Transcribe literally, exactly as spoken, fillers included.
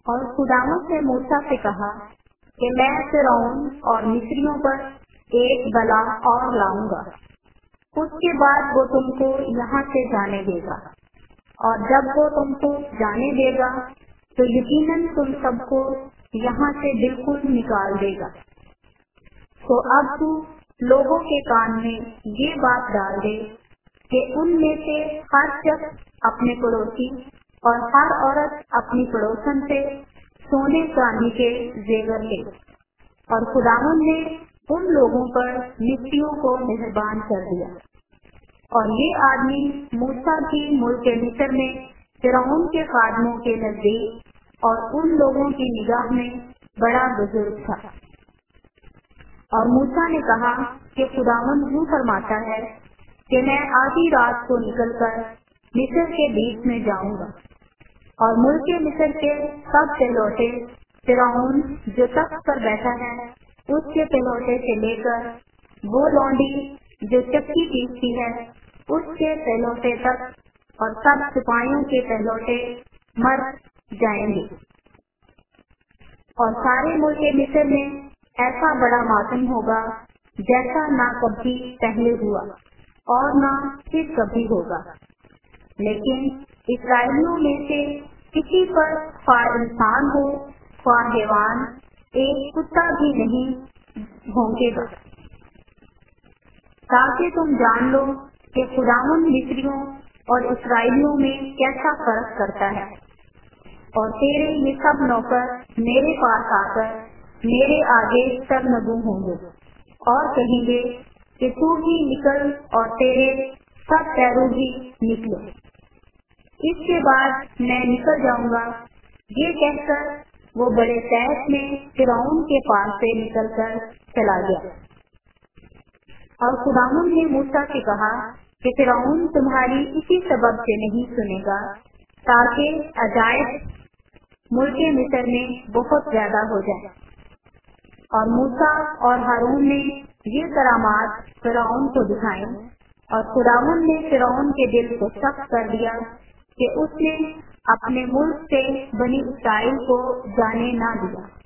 اور خداوند نے موسیٰ سے کہا کہ میں فرعون اور مصریوں پر ایک بلا اور لاؤں گا، اس کے بعد وہ تم کو یہاں سے جانے دے گا، اور جب وہ تم کو جانے دے گا تو یقیناً تم سب کو یہاں سے بالکل نکال دے گا۔ تو اب تو لوگوں کے کان میں یہ بات ڈال دے کہ ان میں سے ہر شخص اپنے پڑوسی اور ہر عورت اپنی پڑوسن سے سونے چاندی کے زیور لے۔ اور خداوند نے ان لوگوں پر مصریوں کو مہربان کر دیا، اور یہ آدمی موسیٰ کی ملک مصر میں فرعون کے خادموں کے نزدیک اور ان لوگوں کی نگاہ میں بڑا بزرگ تھا۔ اور موسیٰ نے کہا کہ خداوند یوں فرماتا ہے کہ میں آدھی رات کو نکل کر مصر کے بیچ میں جاؤں گا، اور ملک مصر کے سب پہلوٹے فرعون جو تخت پر بیٹھا ہے اس کے پہلوٹے سے لے کر وہ لونڈی جو چکی پیستی ہے اس کے پہلوٹے تک اور سب سپاہیوں کے پہلوٹے مر جائیں گے، اور سارے ملک مصر میں ایسا بڑا ماتم ہوگا جیسا نہ کبھی پہلے ہوا اور نہ پھر کبھی ہوگا۔ لیکن اسرائیلیوں میں سے کسی پر خواہ انسان ہو خواہ حیوان ایک کتا بھی نہیں بھونکے گا، تاکہ تم جان لو کہ خداوند مصریوں اور اسرائیلیوں میں کیسا فرق کرتا ہے۔ اور تیرے یہ سب نوکر میرے پاس آ کر میرے آگے سرنگوں ہوں گے اور کہیں گے کہ تو بھی نکل اور تیرے سب پیرو بھی نکلے۔ اس کے بعد میں نکل جاؤں گا۔ یہ کہہ کر وہ بڑے تیش میں فرعون کے پاس سے نکل کر چلا گیا۔ اور خداوند نے موسیٰ سے کہا کہ فرعون تمہاری اسی سبب سے نہیں سنے گا تاکہ عجائب ملک مصر میں بہت زیادہ ہو جائے۔ اور موسیٰ اور ہارون نے یہ کرامات فرعون کو دکھائیں، اور خداوند نے فرعون کے دل کو سخت کر دیا کہ اس نے اپنے ملک سے بنی اسرائیل کو جانے نہ دیا۔